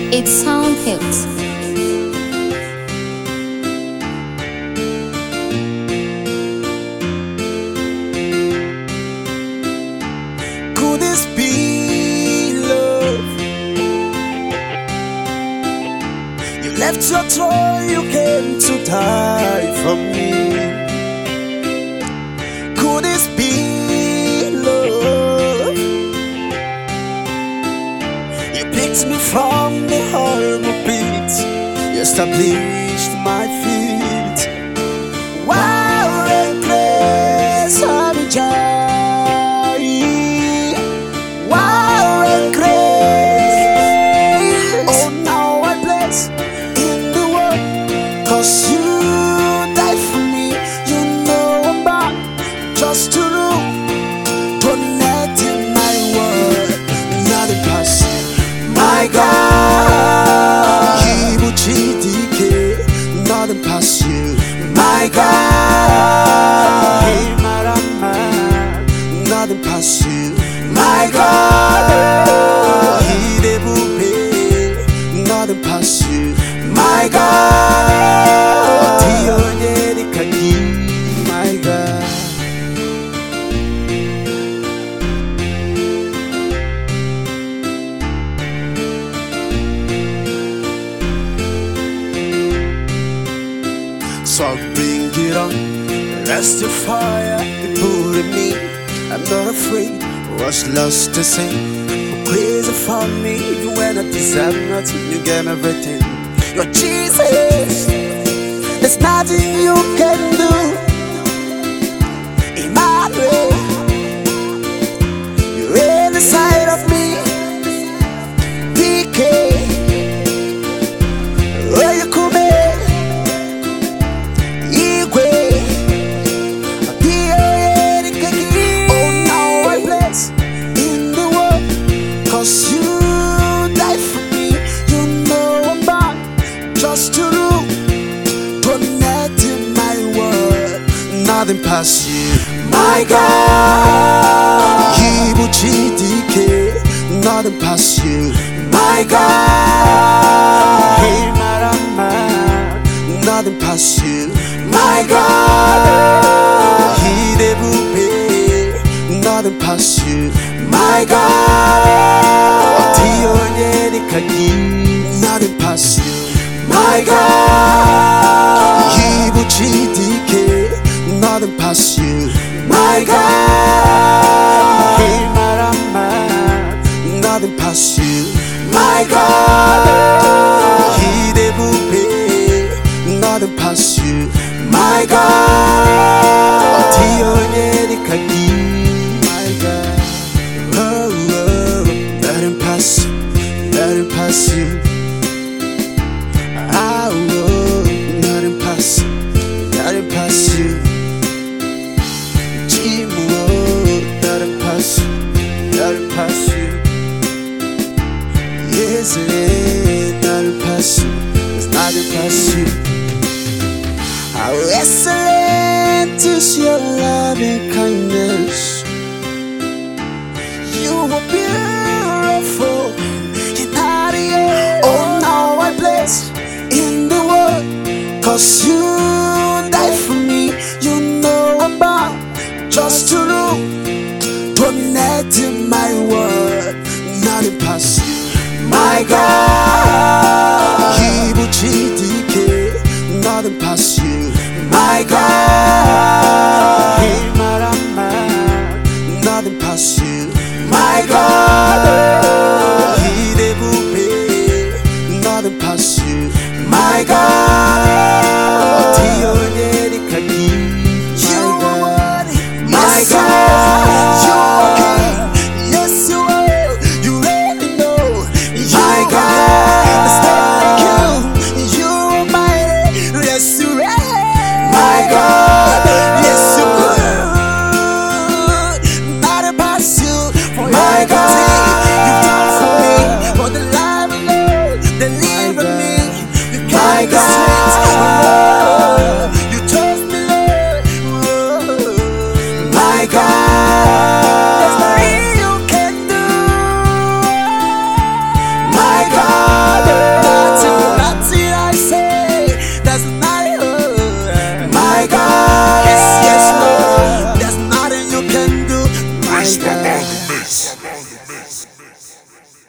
It's sound hits. Could this be love? You left your toy, you came to die for me. Could this be love? You picked me from the horrible pit, you established my feet. Wow, and grace, I'm joy. Wow, and grace. Oh, now I bless in the world, 'cause you died for me. You know I'm back just to look, connect in my word. Nothing past you, my God. Evil GDK, nothing past you, my God. Hey, Marama, nothing past you, my God. He de bupe, nothing past you, my God. Tio de kagi, my God. So bring it on, rest your fire, you put in me. I'm not afraid, what's lost to say? Crazy for me, even when I deserve nothing, you gave everything. You're Jesus, there's nothing you can do. Emmanuel, you're inside of me. PK, where you come in? You died for me, you know I'm back just to look, connect in my word. Nothing past you, my God. Evil GDK, nothing past you, my God. Hey, Marama, nothing past you, my God. He de bupe, nothing past you, my God. Tio de kagi, nothing past you, my God. Evil GDK, nothing past you, my God. Hey, Marama, nothing past you, my God. He de bupe, nothing past you, my God. Tio de kagi, my God. Nothing pass you. I will nothing pass you. Jim will nothing pass you. Yes, nothing pass you. It's nothing pass you. How excellent is your loving kindness. You are beautiful. Oh, now I bless in the world, 'cause you died for me. You know I'm back just to look, connect in my word. Nothing past you, my God. Evil GDK, nothing past you, my God. Hey, Marama, nothing past you, my God. He de bupe, nothing past you, my God. Tio de kagi, my God. You're king, yes you are. You really know, my God. It's like you, you're mighty, yes you are, my God. Yes you are. Nothing past you, my God. Yes.